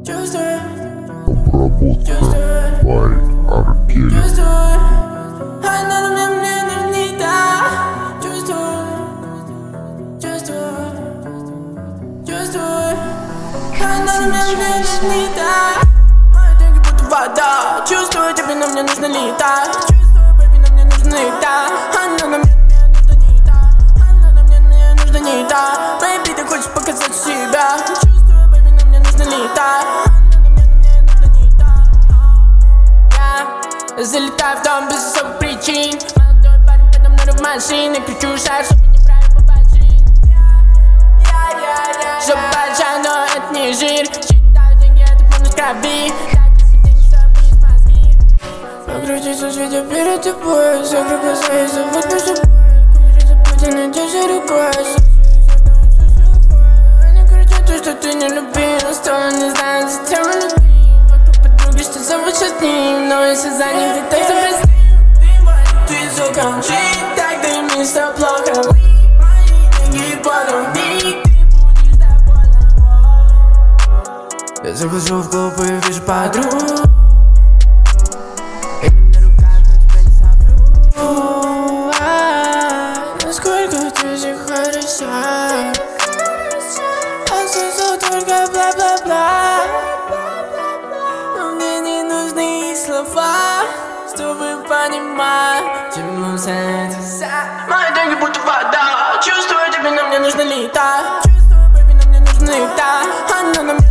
Обработка by Аркель. Она мне не так. Чувствую. Она мне не так. Мои деньги будто вода. Чувствую, тебе на мне нужно летать. Чувствую, baby, на мне нужно летать. Она на мне нужно не так. Она на мне нужно не так. Baby, ты хочешь показать себя. Чувствую, baby, на мне нужно летать. Я залетаю в дом без особых причин. Молодой парень подо мной в машине. Кричу шар, чтобы неправильно побачить. Жопа большая, но это не жир. Считаю деньги, это бонус крови. Так деньги, чтобы из мозги. Покрутиться видео перед тобой. Закрой глаза и забудь про собой. Кудри забудь, надежда рукой. Они кричат то, что ты не любила. Стало не знаю, зачем мы любим. Что зовут с ним, но если за них ты так запросил. Ты звуком жить, так ты мне все плохо. Мои деньги подруги, ты будешь довольна. Я захожу в клуб и вижу подруг. Именно руках, но тебя не совру. Насколько ты же хороша. А слышу только бла-бла-бла. Слова, чтобы понимать, чему садится. Мои деньги будто вода. Чувствую, тебе на мне нужно летать. Чувствую, baby, на мне нужно летать. Она на мне